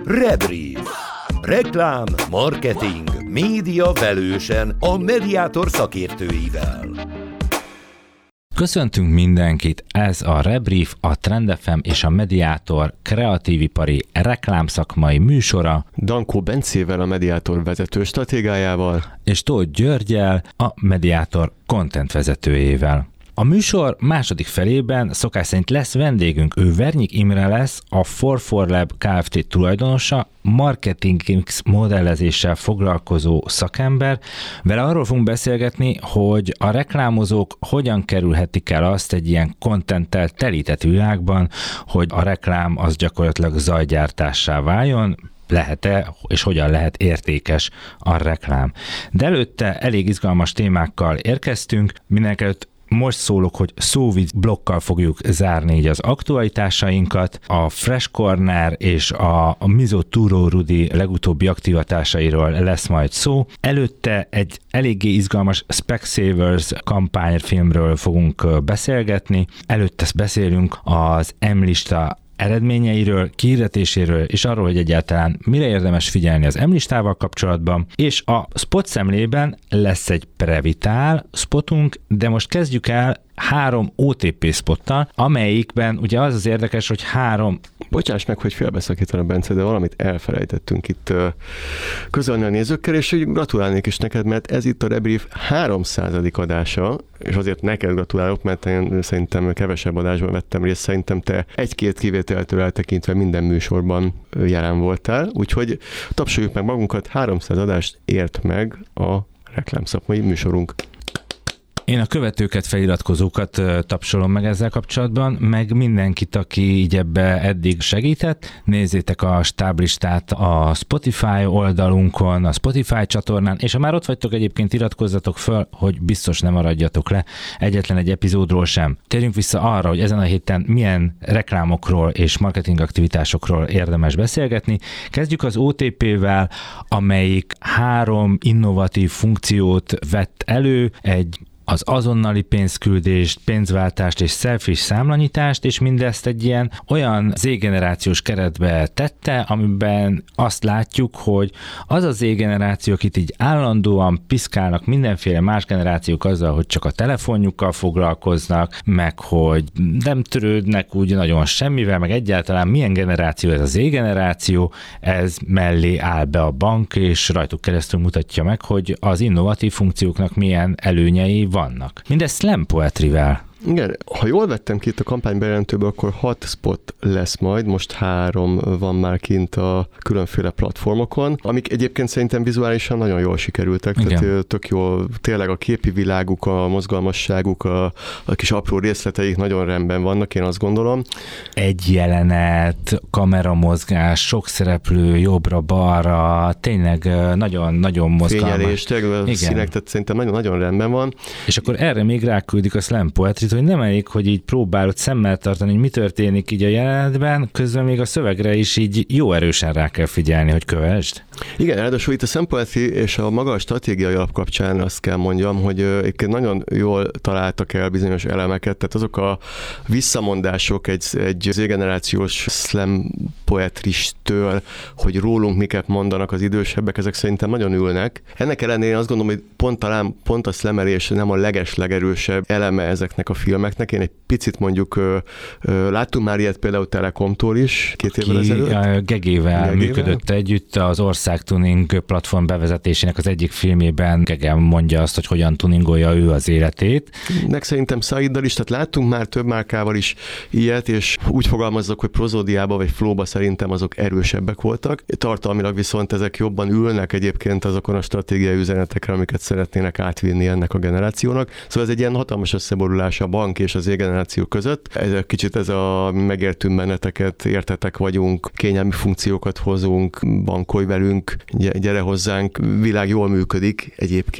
Rebrief. Reklám, marketing, média velősen a Mediator szakértőivel. Köszöntünk mindenkit, ez a Rebrief, a Trend FM és a Mediator kreatívipari reklámszakmai műsora. Dankó Bencével, a Mediator vezető stratégájával. És Tóth Györgyel, a Mediator content vezetőjével. A műsor második felében szokás szerint lesz vendégünk, ő Vernyik Imre lesz, a 44 Lab Kft. Tulajdonosa, marketing modellezéssel foglalkozó szakember. Vele arról fogunk beszélgetni, hogy a reklámozók hogyan kerülhetik el azt egy ilyen contenttel telített világban, hogy a reklám az gyakorlatilag zajgyártássá váljon, lehet-e, és hogyan lehet értékes a reklám. De előtte elég izgalmas témákkal érkeztünk, mindenekelőtt most szólok, hogy szóvic blokkal fogjuk zárni így az aktualitásainkat. A Fresh Corner és a Mizo Turo Rudi legutóbbi aktivitásairól lesz majd szó. Előtte egy eléggé izgalmas Specsavers kampányfilmről fogunk beszélgetni. Előtte beszélünk az M-lista eredményeiről, kihirdetéséről, és arról, hogy egyáltalán mire érdemes figyelni az M-listával kapcsolatban, és a spot szemlében lesz egy previtál spotunk, de most kezdjük el 3 OTP spottal, amelyikben ugye az érdekes, hogy 3... Bocsáss meg, hogy félbeszakítanak, Bence, de valamit elfelejtettünk itt közölni a nézőkkel, és hogy gratulálnék is neked, mert ez itt a Rebrief 300. adása, és azért neked gratulálok, mert én szerintem kevesebb adásban vettem részt, szerintem te egy-két kivételtől eltekintve minden műsorban jelen voltál, úgyhogy tapsoljuk meg magunkat, 300 adást ért meg a reklámszakmai műsorunk. Én a követőket, feliratkozókat tapsolom meg ezzel kapcsolatban, meg mindenkit, aki így ebbe eddig segített. Nézzétek a stáblistát a Spotify oldalunkon, a Spotify csatornán, és ha már ott vagytok egyébként, iratkozzatok föl, hogy biztos nem maradjatok le egyetlen egy epizódról sem. Térjünk vissza arra, hogy ezen a héten milyen reklámokról és marketing aktivitásokról érdemes beszélgetni. Kezdjük az OTP-vel, amelyik 3 innovatív funkciót vett elő, az azonnali pénzküldést, pénzváltást és selfish számlanyítást, és mindezt egy ilyen olyan Z-generációs keretbe tette, amiben azt látjuk, hogy az a Z-generáció, akit így állandóan piszkálnak mindenféle más generációk azzal, hogy csak a telefonjukkal foglalkoznak, meg hogy nem törődnek úgy nagyon semmivel, meg egyáltalán milyen generáció ez a Z-generáció, ez mellé áll be a bank, és rajtuk keresztül mutatja meg, hogy az innovatív funkcióknak milyen előnyei vannak. Mindez slam poetryvel. Igen, ha jól vettem ki itt a kampány bejelentőből, akkor 6 spot lesz majd, most 3 van már kint a különféle platformokon, amik egyébként szerintem vizuálisan nagyon jól sikerültek, igen. Tehát tök jól, tényleg a képi világuk, a mozgalmasságuk, a kis apró részleteik nagyon rendben vannak, én azt gondolom. Egy jelenet, kameramozgás, sok szereplő jobbra-balra, tényleg nagyon-nagyon mozgalmas. Fényelés, tényleg a színek, tehát szerintem nagyon-nagyon rendben van. És akkor erre még ráküldik a slam poetry, hogy nem elég, hogy így próbálod szemmel tartani, hogy mi történik így a jelenetben, közben még a szövegre is így jó erősen rá kell figyelni, hogy kövesd. Igen, ráadásul itt a slam poetry és a maga a stratégiai alap kapcsán azt kell mondjam, hogy egyébként nagyon jól találtak el bizonyos elemeket, tehát azok a visszamondások egy Z-generációs slam poetristől, hogy rólunk miket mondanak az idősebbek, ezek szerintem nagyon ülnek. Ennek ellenére azt gondolom, hogy pont a slamelés nem a legerősebb eleme ezeknek a filmeknek. Én egy picit mondjuk láttunk már ilyet például Telekomtól is 2 évvel ezelőtt. Gegével működött együtt az Országtuning platform bevezetésének az egyik filmében. Gege mondja azt, hogy hogyan tuningolja ő az életét. Szerintem Szaiddal is, tehát láttunk már több márkával is ilyet, és úgy fogalmazzak, hogy prozódiában vagy flowba szerintem azok erősebbek voltak. Tartalmilag viszont ezek jobban ülnek egyébként azokon a stratégiai üzenetekre, amiket szeretnének átvinni ennek a generációnak. Szóval ez egy ilyen hatalmas összeborulás a bank és az Z-generáció között. Ez kicsit ez a megértünk benneteket, értetek vagyunk, kényelmi funkciókat hozunk, bankolj velünk, gyere hozzánk, világ jól működik egyébként.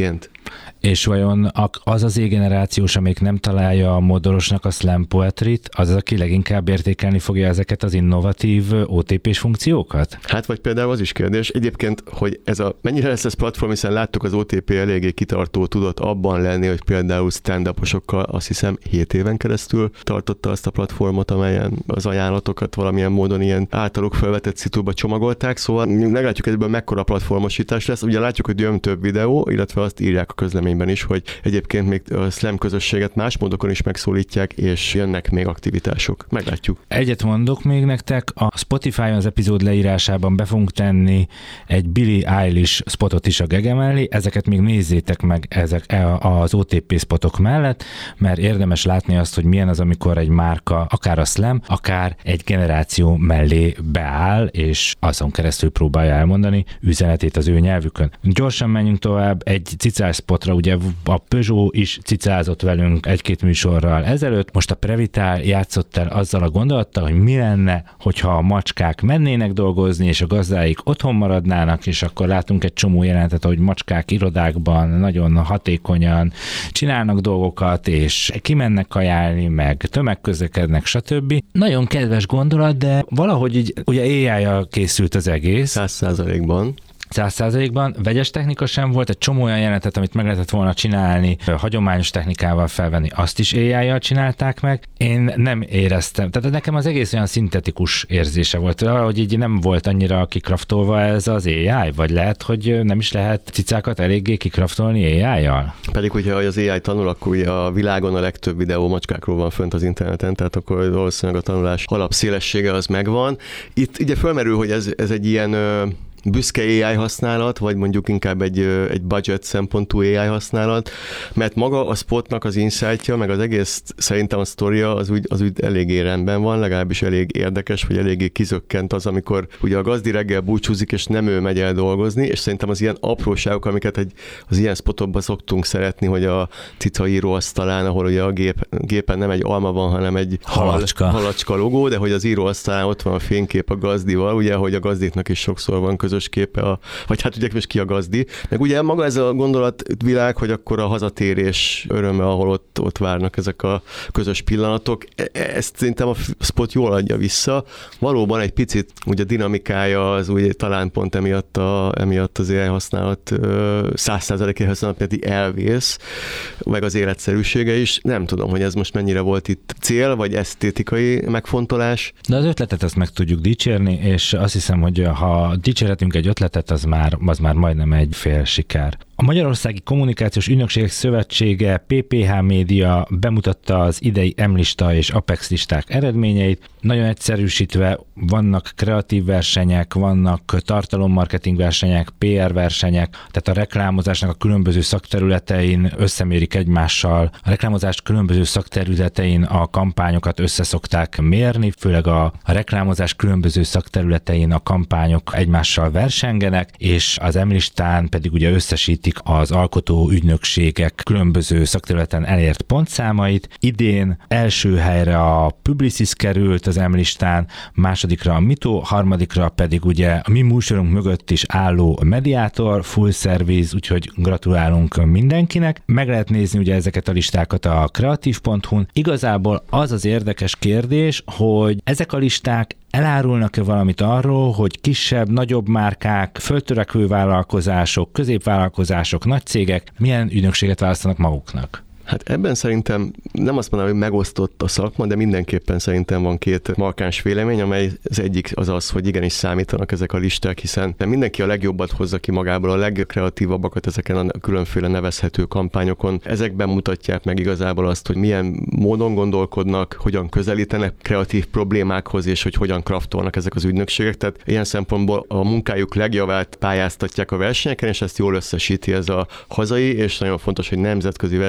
És vajon az az Z-generációs, amelyik nem találja a modorosnak a slam poetryt, az, aki leginkább értékelni fogja ezeket az innovatív OTP-s funkciókat? Hát vagy például az is kérdés. Egyébként, hogy mennyire lesz ez platform, hiszen láttuk, az OTP eléggé kitartó tudott abban lenni, hogy például stand-uposokkal azt hiszem 7 éven keresztül tartotta azt a platformot, amelyen az ajánlatokat valamilyen módon ilyen általuk felvetett szitúba csomagolták, szóval meglátjuk, hogy ebből mekkora platformosítás lesz. Ugye látjuk, hogy jön több videó, illetve azt írják a közleményben is, hogy egyébként még a slam közösséget más módokon is megszólítják, és jönnek még aktivitások. Meglátjuk. Egyet mondok még nektek, a Spotify-on az epizód leírásában be fogunk tenni egy Billie Eilish spotot is a gege mellé, ezeket még nézzétek meg ezek az OTP spotok mellett, mert érdemes látni azt, hogy milyen az, amikor egy márka, akár a slam, akár egy generáció mellé beáll, és azon keresztül próbálja elmondani üzenetét az ő nyelvükön. Gyorsan menjünk tovább, egy cicás spotra, ugye a Peugeot is cicázott velünk egy-két műsorral ezelőtt, most a Previtál játszott el azzal a gondolattal, hogy mi lenne, hogyha a macskák mennének dolgozni, és a gazdáik otthon maradnának, és akkor látunk egy csomó jelentet, hogy macskák irodákban nagyon hatékonyan csinálnak dolgokat, és kimennek kajálni, meg tömegközlekednek, stb. Nagyon kedves gondolat, de valahogy így, ugye AI-jal készült az egész. 100%-ban. 100%-ban vegyes technika sem volt, egy csomó olyan jelenetet, amit meg lehetett volna csinálni, hagyományos technikával felvenni, azt is AI-jal csinálták meg. Én nem éreztem, tehát nekem az egész olyan szintetikus érzése volt, hogy így nem volt annyira kikraftolva ez az AI, vagy lehet, hogy nem is lehet cicákat eléggé kikraftolni AI-jal? Pedig, hogyha az AI tanul, akkor ugye a világon a legtöbb videó macskákról van fönt az interneten, tehát akkor valószínűleg a tanulás alapszélessége az megvan. Itt ugye fölmerül, hogy ez egy ilyen büszke AI használat, vagy mondjuk inkább egy budget szempontú AI használat, mert maga a spotnak az insightja, meg az egész szerintem a sztoria az úgy eléggé rendben van, legalábbis elég érdekes, vagy eléggé kizökkent az, amikor ugye a gazdi reggel búcsúzik, és nem ő megy el dolgozni, és szerintem az ilyen apróságok, amiket az ilyen spotokban szoktunk szeretni, hogy a cica íróasztalán, ahol ugye a gépen nem egy alma van, hanem egy halacska logó, de hogy az íróasztalán ott van a fénykép a gazdival, ugye, hogy a gazdiknak is sokszor van közös képe, vagy hát ugye most ki a gazdi. Meg ugye maga ez a gondolatvilág, hogy akkor a hazatérés öröme, ahol ott várnak ezek a közös pillanatok, ezt szerintem a spot jól adja vissza. Valóban egy picit ugye a dinamikája az úgy talán pont emiatt az AI használat 100%-ig használat pedig elvész, meg az életszerűsége is. Nem tudom, hogy ez most mennyire volt itt cél, vagy esztétikai megfontolás. De az ötletet azt meg tudjuk dicsérni, és azt hiszem, hogy ha dicsérhetünk egy ötletet, az már majdnem egy fél siker. A Magyarországi Kommunikációs Ügynökségek Szövetsége PPH Média bemutatta az idei M-lista és Apex listák eredményeit. Nagyon egyszerűsítve vannak kreatív versenyek, vannak tartalommarketing versenyek, PR versenyek, tehát a reklámozásnak a különböző szakterületein összemérik egymással. A reklámozás különböző szakterületein a kampányokat összeszokták mérni, főleg a reklámozás különböző szakterületein a kampányok egymással versengenek, és az M-listán pedig ugye összesítik az alkotó ügynökségek különböző szakterületen elért pontszámait. Idén első helyre a Publicis került az M-listán, másodikra a Mito, harmadikra pedig ugye a mi műsorunk mögött is álló Mediator, Full Service, úgyhogy gratulálunk mindenkinek. Meg lehet nézni ugye ezeket a listákat a kreatív.hu-n. Igazából az az érdekes kérdés, hogy ezek a listák elárulnak-e valamit arról, hogy kisebb, nagyobb márkák, földtörekvő vállalkozások, középvállalkozások, nagy cégek milyen ügynökséget választanak maguknak? Hát ebben szerintem nem azt mondanám, hogy megosztott a szakma, de mindenképpen szerintem van két markáns vélemény, amely az egyik az az, hogy igenis számítanak ezek a listák, hiszen mindenki a legjobbat hozza ki magából, a legkreatívabbakat ezeken a különféle nevezhető kampányokon. Ezekben mutatják meg igazából azt, hogy milyen módon gondolkodnak, hogyan közelítenek kreatív problémákhoz, és hogy hogyan kraftolnak ezek az ügynökségek. Tehát ilyen szempontból a munkájuk legjavát pályáztatják a versenyeken, és ezt jól összesíti ez a hazai, és nagyon fontos, hogy nemzetközi versenyeken is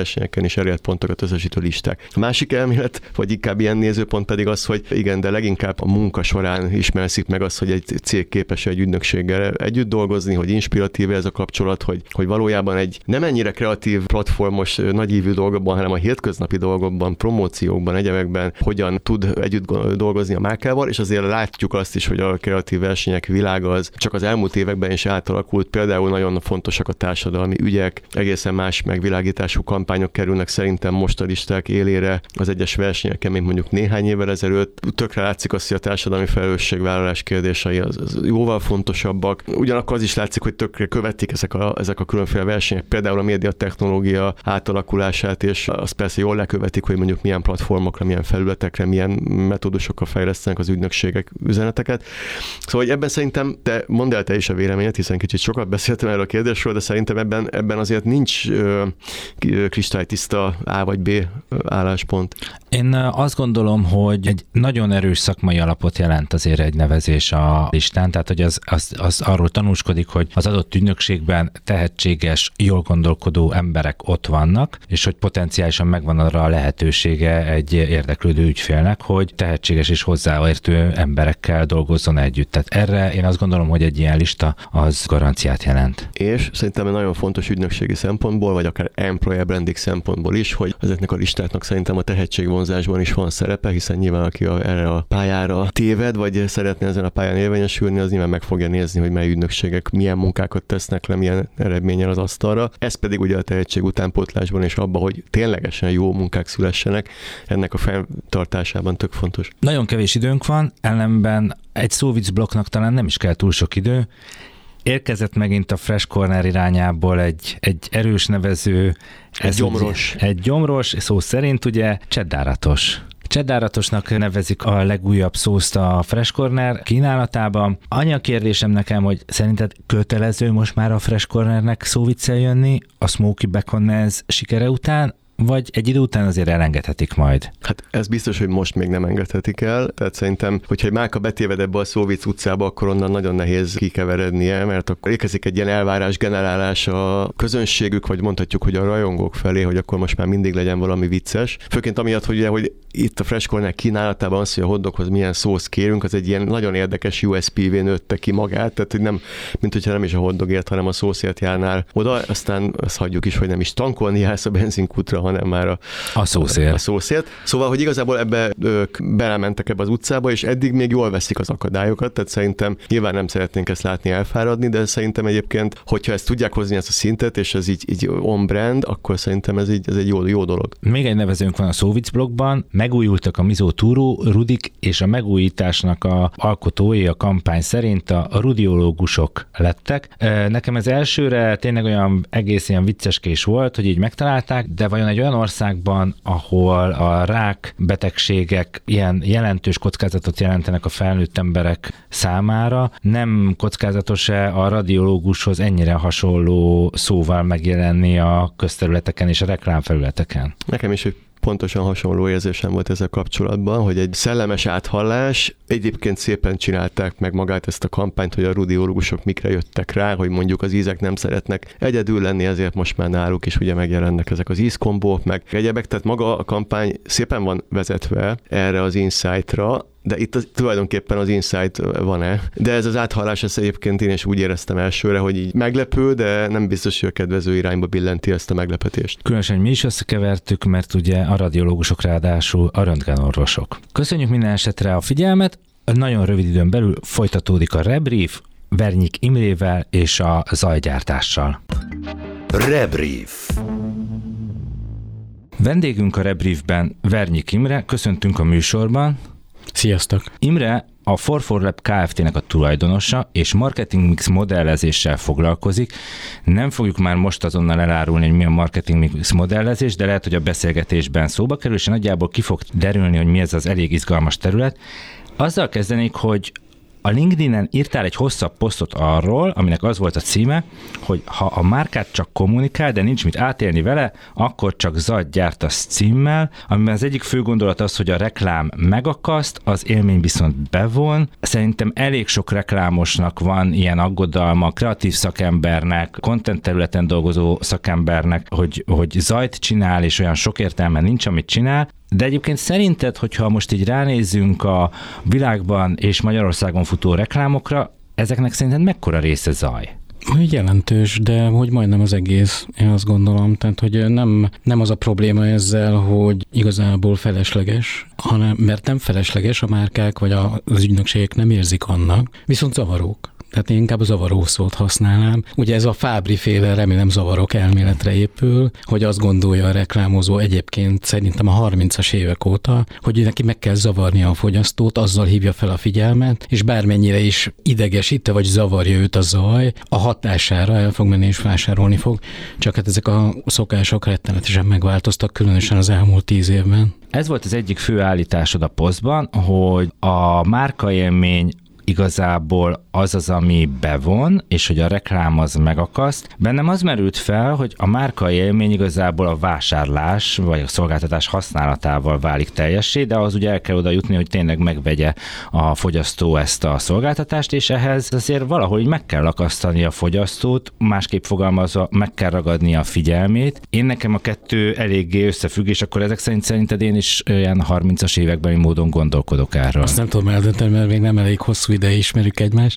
és elért pontokat összesítő listák. A másik elmélet, vagy inkább ilyen nézőpont pedig az, hogy igen, de leginkább a munka során ismerszik meg azt, hogy egy cég képes egy ügynökséggel együtt dolgozni, hogy inspiratív ez a kapcsolat, hogy valójában egy nem ennyire kreatív, platformos, nagyívű dolgokban, hanem a hétköznapi dolgokban, promóciókban, egyebekben hogyan tud együtt dolgozni a márkával, és azért látjuk azt is, hogy a kreatív versenyek világa az csak az elmúlt években is átalakult. Például nagyon fontosak a társadalmi ügyek, egészen más megvilágítású kampányok kerülnek szerintem most a listák élére az egyes versenyeken, mint mondjuk néhány évvel ezelőtt. Tökre látszik azt, hogy a társadalmi felelősségvállalás kérdései az jóval fontosabbak. Ugyanakkor az is látszik, hogy tökre követik ezek a különféle versenyek, például a médiatechnológia átalakulását, és azt persze jól lekövetik, hogy mondjuk milyen platformokra, milyen felületekre, milyen metódusokkal fejlesztenek az ügynökségek üzeneteket. Szóval ebben szerintem, mondd el te is a véleményed, hiszen kicsit sokat beszéltem erről a kérdésről, de szerintem ebben azért nincs kristálytiszta A vagy B álláspont. Én azt gondolom, hogy egy nagyon erős szakmai alapot jelent azért egy nevezés a listán, tehát hogy az arról tanúskodik, hogy az adott ügynökségben tehetséges, jól gondolkodó emberek ott vannak, és hogy potenciálisan megvan arra a lehetősége egy érdeklődő ügyfélnek, hogy tehetséges és hozzáértő emberekkel dolgozzon együtt. Tehát erre én azt gondolom, hogy egy ilyen lista az garanciát jelent. És szerintem nagyon fontos ügynökségi szempontból, vagy akár employer branding szempontból is, hogy ezeknek a listáknak szerintem a tehetségvonzásban is van szerepe, hiszen nyilván aki erre a pályára téved, vagy szeretne ezen a pályán érvényesülni, az nyilván meg fogja nézni, hogy mely ügynökségek milyen munkákat tesznek le, milyen eredménnyel az asztalra. Ez pedig ugye a tehetség utánpótlásban és abban, hogy ténylegesen jó munkák szülessenek, ennek a fenntartásában tök fontos. Nagyon kevés időnk van, ellenben egy szóviccblokknak talán nem is kell túl sok idő. Érkezett megint a Fresh Corner irányából egy erős nevező. Egy gyomros, szó szerint ugye cseddáratos. Cseddáratosnak nevezik a legújabb szószt a Fresh Corner kínálatában. Annyi a kérdésem nekem, hogy szerinted kötelező most már a Fresh Cornernek szóviccel jönni a Smoky Bacon sikere után, vagy egy idő után azért elengedhetik majd? Hát ez biztos, hogy most még nem engedhetik el, tehát szerintem, hogyha egy márka betéved ebbe a szóvic utcába, akkor onnan nagyon nehéz kikeverednie, mert akkor érkezik egy ilyen elvárás generálás a közönségük, vagy mondhatjuk, hogy a rajongók felé, hogy akkor most már mindig legyen valami vicces. Főként amiatt, hogy itt a Fresh Corner kínálatában az, hogy a hotdoghoz milyen szószt kérünk, az egy ilyen nagyon érdekes USP-vé nőtte ki magát, tehát hogy nem, mint hogyha nem is a hotdogért, hanem a szószért járnál oda, aztán azt hagyjuk is, hogy nem is tankolni jársz a benzinkútra, hanem már a szószért. Szóval, hogy igazából ők belementek ebbe az utcába, és eddig még jól veszik az akadályokat, tehát szerintem nyilván nem szeretnénk ezt látni elfáradni, de szerintem egyébként, hogyha ezt tudják hozni ezt a szintet, és ez így on-brand, akkor szerintem ez egy jó dolog. Még egy nevezőnk van a szóviccblogban, megújultak a Mizó Túró, Rudik, és a megújításnak a alkotói a kampány szerint a rudiológusok lettek. Nekem ez elsőre tényleg olyan egész ilyen vicceskés volt, hogy így megtalálták, de vajon egy olyan országban, ahol a rák betegségek ilyen jelentős kockázatot jelentenek a felnőtt emberek számára, nem kockázatos-e a radiológushoz ennyire hasonló szóval megjelenni a közterületeken és a reklámfelületeken? Nekem is pontosan hasonló érzésem volt ezzel kapcsolatban, hogy egy szellemes áthallás, egyébként szépen csinálták meg magát ezt a kampányt, hogy a rudiológusok mikre jöttek rá, hogy mondjuk az ízek nem szeretnek egyedül lenni, ezért most már náluk is ugye megjelennek ezek az ízkombók, meg egyebek, tehát maga a kampány szépen van vezetve erre az insight-ra, de itt tulajdonképpen az insight van-e. De ez az áthallás, ezt egyébként én is úgy éreztem elsőre, hogy így meglepő, de nem biztos, hogy a kedvező irányba billenti ezt a meglepetést. Különösen mi is összekevertük, mert ugye a radiológusok ráadásul a röntgenorvosok. Köszönjük minden esetre a figyelmet, nagyon rövid időn belül folytatódik a Rebrief Vernyik Imrével és a zajgyártással. Rebrief. Vendégünk a Rebriefben Vernyik Imre, köszöntünk a műsorban. Sziasztok! Imre a For4Lab Kft-nek a tulajdonosa, és marketing mix modellezéssel foglalkozik. Nem fogjuk már most azonnal elárulni, hogy mi a marketing mix modellezés, de lehet, hogy a beszélgetésben szóba kerül, és nagyjából ki fog derülni, hogy mi ez az elég izgalmas terület. Azzal kezdenék, hogy a LinkedIn-en írtál egy hosszabb posztot arról, aminek az volt a címe, hogy ha a márkát csak kommunikál, de nincs mit átélni vele, akkor csak zajt gyártasz címmel, amiben az egyik fő gondolat az, hogy a reklám megakaszt, az élmény viszont bevon. Szerintem elég sok reklámosnak van ilyen aggodalma, kreatív szakembernek, content területen dolgozó szakembernek, hogy zajt csinál, és olyan sok értelme nincs, amit csinál. De egyébként szerinted, hogyha most így ránézzünk a világban és Magyarországon futó reklámokra, ezeknek szerinted mekkora része zaj? Jelentős, de hogy majdnem az egész, én azt gondolom. Tehát, hogy nem az a probléma ezzel, hogy igazából felesleges, hanem mert nem felesleges, a márkák vagy az ügynökségek nem érzik annak, viszont zavarók. Tehát én inkább a zavaró szót használnám. Ugye ez a Fábry-féle, remélem zavarok elméletre épül, hogy azt gondolja a reklámozó egyébként szerintem a 30-as évek óta, hogy neki meg kell zavarnia a fogyasztót, azzal hívja fel a figyelmet, és bármennyire is idegesíte vagy zavarja őt a zaj, a hatására el fog menni és vásárolni fog. Csak hát ezek a szokások rettenetesen megváltoztak, különösen az elmúlt 10 évben. Ez volt az egyik fő állításod a posztban, hogy a márkaélmény igazából az, ami bevon, és hogy a reklám az megakaszt. Bennem az merült fel, hogy a márka élmény igazából a vásárlás, vagy a szolgáltatás használatával válik teljessé, de az ugye el kell oda jutni, hogy tényleg megvegye a fogyasztó ezt a szolgáltatást, és ehhez azért valahogy meg kell akasztani a fogyasztót, másképp fogalmazva meg kell ragadni a figyelmét. Én nekem a kettő eléggé összefügg, és akkor ezek szerinted én is olyan 30-as években módon gondolkodok erről. Azt nem tudom eldönteni, mert még nem elég hosszú ideje ismerjük egymást,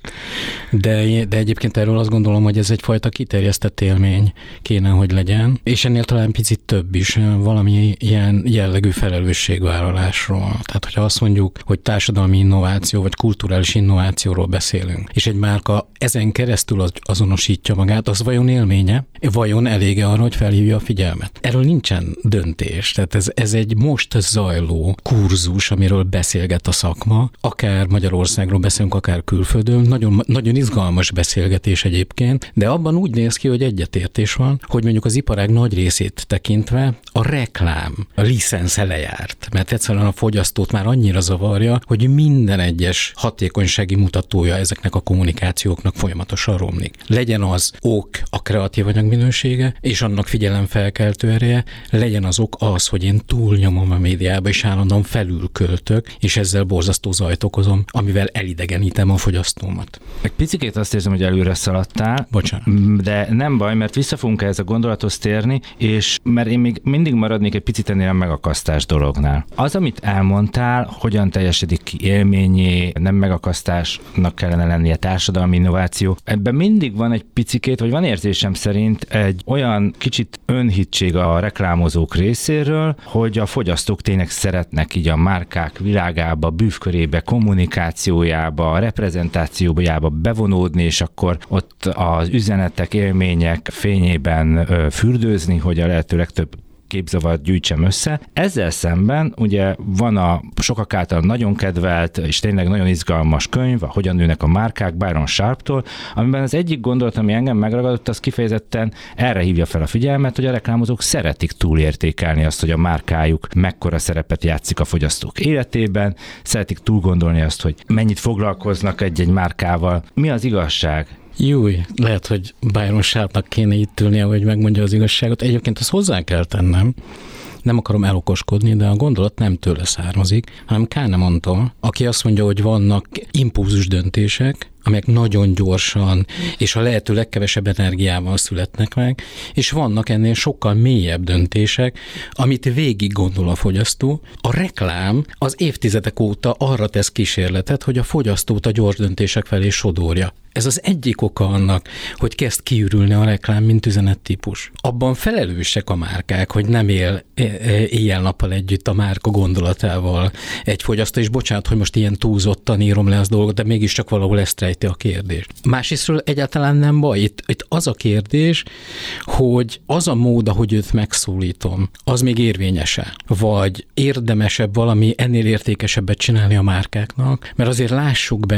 de egyébként erről azt gondolom, hogy ez egyfajta kiterjesztett élmény kéne, hogy legyen, és ennél talán picit több is, valami ilyen jellegű felelősségvállalásról. Tehát, hogyha azt mondjuk, hogy társadalmi innováció, vagy kulturális innovációról beszélünk, és egy márka ezen keresztül azonosítja magát, az vajon élménye? Vajon elége arra, hogy felhívja a figyelmet? Erről nincsen döntés. Tehát ez egy most zajló kurzus, amiről beszélget a szakma, akár Magyarországról beszélünk, akár külföldön. Nagyon, nagyon izgalmas beszélgetés egyébként, de abban úgy néz ki, hogy egyetértés van, hogy mondjuk az iparág nagy részét tekintve a reklám, a licensze lejárt, mert egyszerűen a fogyasztót már annyira zavarja, hogy minden egyes hatékonysági mutatója ezeknek a kommunikációknak folyamatosan romlik. Legyen az ok a kreatív anyag minősége, és annak figyelemfelkeltő ereje, legyen az ok az, hogy én túlnyomom a médiába, és állandóan felülköltök, és ezzel borzasztó zajt okozom, amivel elidegenítem a fogyasztómat. Egy picikét azt érzem, hogy előre szaladtál. Bocsánat. De nem baj, mert vissza fogunk ez a gondolathoz térni, és mert én még mindig maradnék egy picit ennél a megakasztás dolognál. Az, amit elmondtál, hogyan teljesedik ki élményé, nem megakasztásnak kellene lennie társadalmi innováció. Ebben mindig van egy picikét, vagy van érzésem szerint egy olyan kicsit önhittség a reklámozók részéről, hogy a fogyasztók tényleg szeretnek így a márkák világába, bűvkörébe, kommunikációjába, reprezentációjába bevonódni, és akkor ott az üzenetek, élmények fényében fürdőzni, hogy a lehető legtöbb képzavart gyűjtsem össze. Ezzel szemben ugye van a sokak által nagyon kedvelt és tényleg nagyon izgalmas könyv, a Hogyan nőnek a márkák, Byron Sharptól, amiben az egyik gondolat, ami engem megragadott, az kifejezetten erre hívja fel a figyelmet, hogy a reklámozók szeretik túlértékelni azt, hogy a márkájuk mekkora szerepet játszik a fogyasztók életében, szeretik túlgondolni azt, hogy mennyit foglalkoznak egy-egy márkával. Mi az igazság? Júj, lehet, hogy Byron Sharpnak kéne itt ülnie, hogy megmondja az igazságot. Egyébként azt hozzá kell tennem, nem akarom elokoskodni, de a gondolat nem tőle származik, hanem Kahnemantól, aki azt mondja, hogy vannak impulzus döntések, amelyek nagyon gyorsan és a lehető legkevesebb energiával születnek meg, és vannak ennél sokkal mélyebb döntések, amit végig gondol a fogyasztó. A reklám az évtizedek óta arra tesz kísérletet, hogy a fogyasztót a gyors döntések felé sodorja. Ez az egyik oka annak, hogy kezd kiürülni a reklám, mint üzenettípus. Abban felelősek a márkák, hogy nem él éjjel-nappal együtt a márka gondolatával egy fogyasztó, és bocsánat, hogy most ilyen túlzottan írom le az dolgot, de mégiscsak valahol ezt rejti a kérdés. Másrésztről egyáltalán nem baj. Itt az a kérdés, hogy az a mód, ahogy őt megszólítom, az még érvényese? Vagy érdemesebb valami ennél értékesebbet csinálni a márkáknak? Mert azért lássuk be,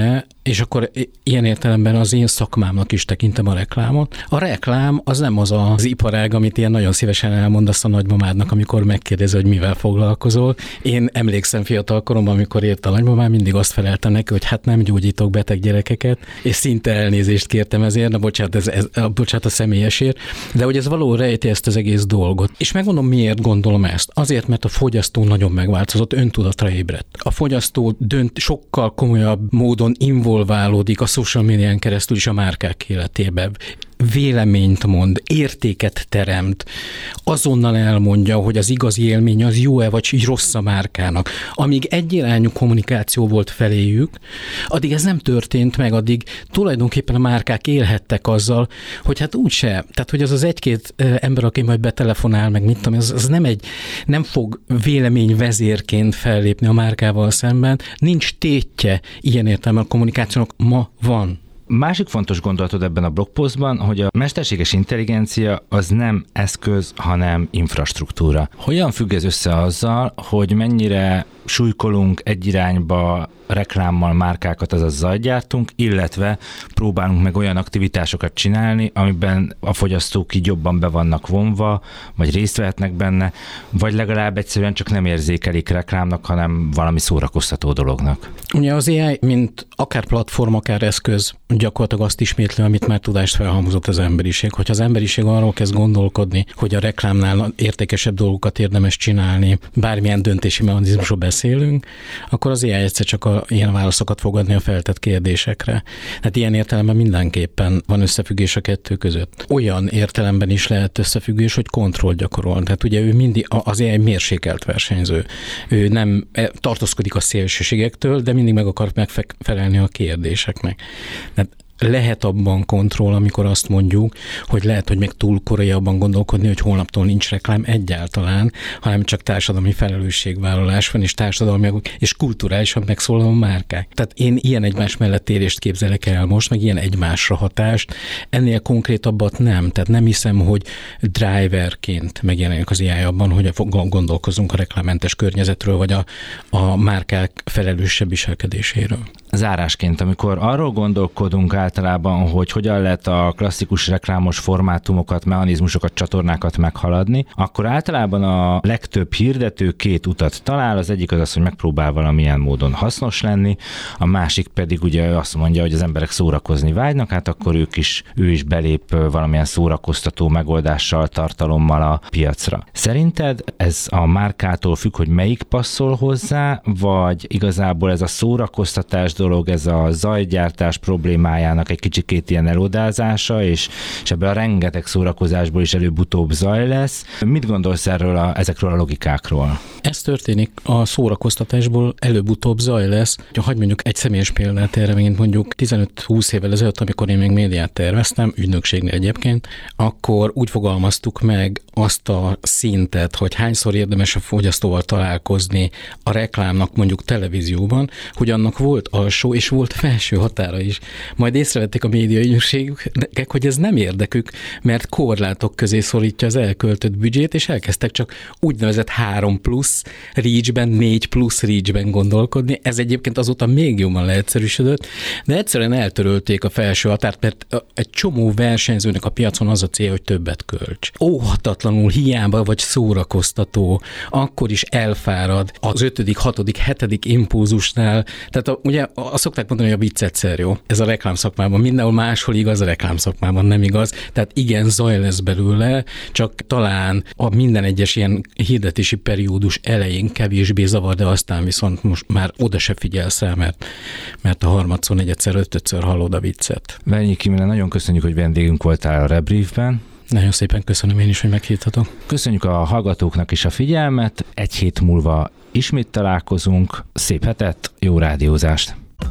És akkor ilyen értelemben az én szakmámnak is tekintem a reklámot. A reklám az nem az iparág, amit ilyen nagyon szívesen elmondasz a nagymamádnak, amikor megkérdezi, hogy mivel foglalkozol. Én emlékszem fiatal koromban, amikor ért a nagymamám, mindig azt feleltem neki, hogy hát nem gyógyítok beteg gyerekeket, és szinte elnézést kértem ezért, na bocsánat a személyesért, de hogy ez való rejti ezt az egész dolgot. És megmondom, miért gondolom ezt. Azért, mert a fogyasztó nagyon megváltozott, öntudatra ébredt. A fogyasztó sokkal komolyabb módon involválódik a social médián keresztül is a márkák életébe. Véleményt mond, értéket teremt, azonnal elmondja, hogy az igazi élmény az jó-e vagy rossz a márkának. Amíg egyirányú kommunikáció volt feléjük, addig ez nem történt meg, addig tulajdonképpen a márkák élhettek azzal, hogy hát úgyse, tehát hogy az egy-két ember, aki majd betelefonál, meg mit tudom, az nem fog véleményvezérként fellépni a márkával szemben, nincs tétje ilyen értelemben a kommunikációnak, ma van. Másik fontos gondolatod ebben a blogpostban, hogy a mesterséges intelligencia az nem eszköz, hanem infrastruktúra. Hogyan függ ez össze azzal, hogy mennyire súlykolunk egy irányba reklámmal márkákat, azaz zajgyártunk, illetve próbálunk meg olyan aktivitásokat csinálni, amiben a fogyasztók így jobban be vannak vonva, vagy részt vehetnek benne, vagy legalább egyszerűen csak nem érzékelik reklámnak, hanem valami szórakoztató dolognak. Ugye az AI, mint akár platform, akár eszköz, gyakorlatilag azt ismétli, amit már tudást felhalmozott az emberiség. Hogyha az emberiség arról kezd gondolkodni, hogy a reklámnál értékesebb dolgokat érdemes csinálni, bármilyen döntési mechanizmusról beszélünk, akkor az AI egyszer csak ilyen válaszokat fog adni a feltett kérdésekre. Hát ilyen értelemben mindenképpen van összefüggés a kettő között. Olyan értelemben is lehet összefüggés, hogy kontrollt gyakorol. Tehát ugye ő mindig az AI mérsékelt versenyző. Ő nem tartózkodik a szélsőségektől, de mindig meg akar megfelelni a kérdéseknek. Tehát lehet abban kontroll, amikor azt mondjuk, hogy lehet, hogy még túl korai abban gondolkodni, hogy holnaptól nincs reklám egyáltalán, hanem csak társadalmi felelősségvállalás van, és társadalmi és kulturálisan megszólaló márkák. Tehát én ilyen egymás mellett érést képzelek el most, meg ilyen egymásra hatást, ennél konkrétabbat nem. Tehát nem hiszem, hogy driverként megjelenik az AI abban, hogy gondolkozunk a reklámmentes környezetről, vagy a márkák felelősebb viselkedéséről. Zárásként, amikor arról gondolkodunk általában, hogy hogyan lehet a klasszikus reklámos formátumokat, mechanizmusokat, csatornákat meghaladni, akkor általában a legtöbb hirdető két utat talál. Az egyik az, hogy megpróbál valamilyen módon hasznos lenni, a másik pedig ugye azt mondja, hogy az emberek szórakozni vágynak, hát akkor ő is belép valamilyen szórakoztató megoldással, tartalommal a piacra. Szerinted ez a márkától függ, hogy melyik passzol hozzá, vagy igazából ez a szórakoztatás dolog, ez a zajgyártás problémájának egy kicsikét ilyen elodázása, és ebből a rengeteg szórakozásból is előbb-utóbb zaj lesz. Mit gondolsz ezekről a logikákról? Ez történik, a szórakoztatásból előbb-utóbb zaj lesz. Hadd mondjuk egy személyes példát erre, megint mondjuk 15-20 évvel ezelőtt, amikor én még médiát terveztem, ügynökségnél egyébként, akkor úgy fogalmaztuk meg azt a szintet, hogy hányszor érdemes a fogyasztóval találkozni a reklámnak mondjuk televízióban, hogy annak volt alsó és volt felső határa is. Majd észrevették a média ügynökségek, hogy ez nem érdekük, mert korlátok közé szorítja az elköltött büdzsét, és elkezdtek csak úgynevezett 3+ reachben, 4+ reachben gondolkodni. Ez egyébként azóta még jobban leegyszerűsödött, de egyszerűen eltörölték a felső határt, mert egy csomó versenyzőnek a piacon az a cél, hogy többet költs. Óhatatlanul hiába vagy szórakoztató, akkor is elfárad az 5., 6., 7. impulzusnál. Tehát ugye azt szokták mondani, hogy a vicc egyszer jó. Ez a reklámszakmában mindenhol máshol igaz, a reklámszakmában nem igaz. Tehát igen, zaj lesz belőle, csak talán a minden egyes ilyen hirdetési periódus elején kevésbé zavar, de aztán viszont most már oda se figyelsz rá, mert a harmadszor, negyedszer, ötödször hallod a viccet. Vernyi Imre, nagyon köszönjük, hogy vendégünk voltál a Rebriefben. Nagyon szépen köszönöm én is, hogy meghívtatok. Köszönjük a hallgatóknak is a figyelmet. Egy hét múlva ismét találkozunk. Szép hetet, jó rádiózást!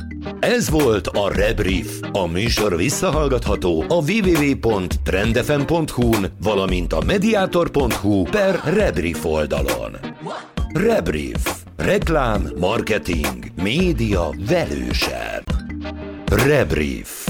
Ez volt a Rebrief. A műsor visszahallgatható a www.trendfm.hu-n, valamint a mediator.hu/Rebrief oldalon. Rebrief. Reklám, marketing, média velősen. Rebrief.